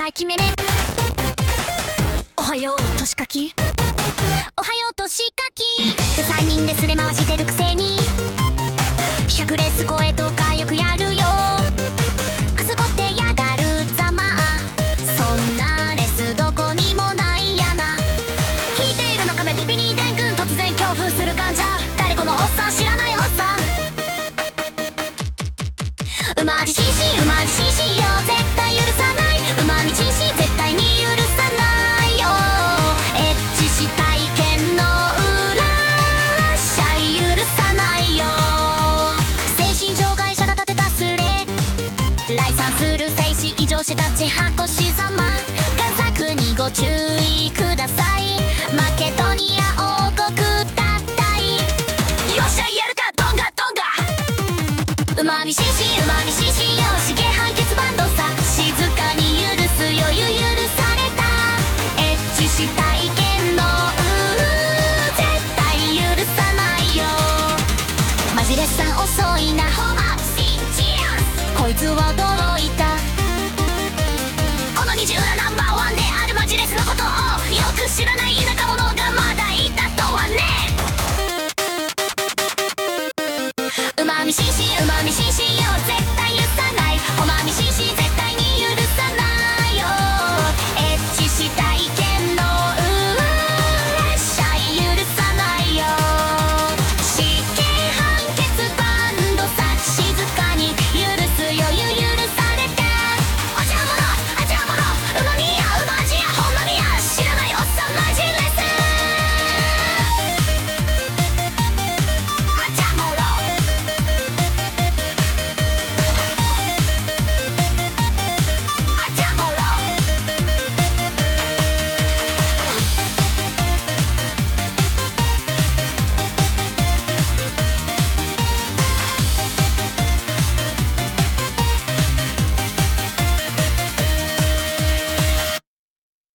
はい決めね。おはよう年かき、おはよう年かき。3人ですれ回してるくせに100レース超えとかよくやるよ。くすぼってやがるざまあ、そんなレスどこにもないやな。聞いているのかめビビにでんくん、突然恐怖する患者、誰このおっさん、知らないおっさん。うまじ CC うまじ CC よ、絶対許さない。うまみ CC 絶対に許さないよ。エッチしたい剣の裏シャイ許さないよ。精神障害者が立てたスレ来産する精子異常者たち箱しざま、贋作にご注意ください。マケドニア王国脱退、よっしゃ言えるかドンガドンガ。うまみ CC